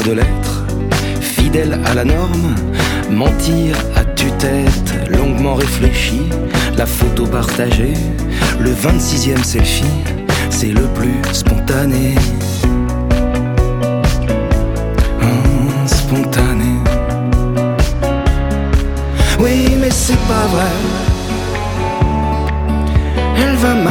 de l'être, fidèle à la norme, mentir à tue-tête, longuement réfléchi, la photo partagée, le 26e selfie, c'est le plus spontané. Spontané. Oui, mais c'est pas vrai. Elle va